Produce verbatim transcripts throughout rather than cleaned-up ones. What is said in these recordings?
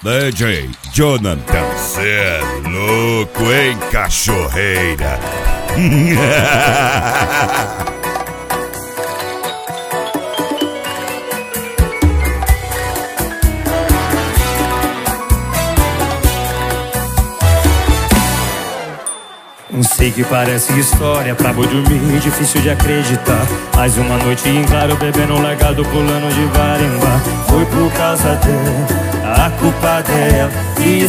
D J Jonathan, cê é louco, hein, cachorreira? Sei que parece história pra boi dormir, difícil de acreditar. Mais uma noite em claro, bebendo um largado, pulando de bar em bar. Foi por causa dela, a culpa dela e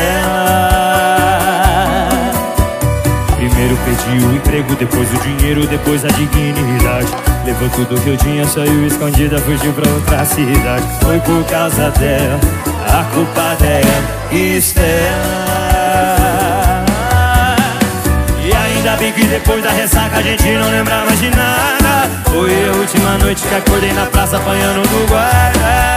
Estela. Primeiro pedi o emprego, depois o dinheiro, depois a dignidade. Levou tudo que eu tinha, saiu escondida, fugiu pra outra cidade. Foi por causa dela, a culpa dela e Estela. Ainda bem que depois da ressaca a gente não lembra mais de nada. Foi a última noite que acordei na praça apanhando do guarda.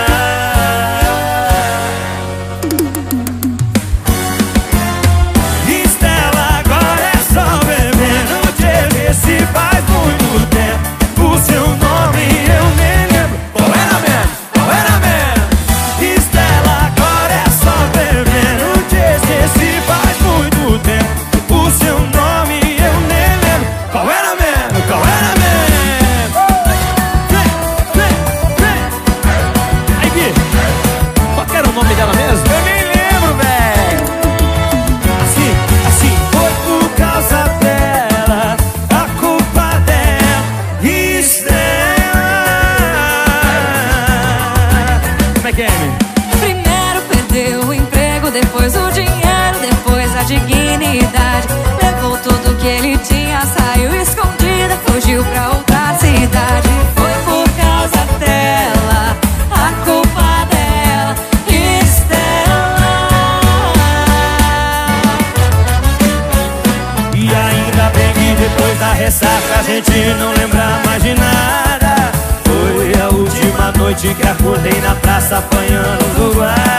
Estela, agora é só bebendo. Te ver se faz muito tempo. O seu nome eu nem lembro. Qual era mesmo? Qual era mesmo? Estela, agora é só bebendo. Te ver se faz muito tempo. O seu nome qual era mesmo? Qual era mesmo? Vem, vem, vem. Aí, Gui, qual era o nome dela mesmo? Eu nem lembro, velho. Assim, assim. Foi por causa dela, a culpa dela, Estela. Como é que é, meu? Primeiro perdeu o emprego, depois o dinheiro, depois a dignidade. Levou tudo que ele tinha, saiu escondida, fugiu pra outra cidade. Foi por causa dela, a culpa dela, Estela. E ainda bem que depois da ressaca a gente não lembra mais de nada. Foi a última noite que acordei na praça apanhando do guarda.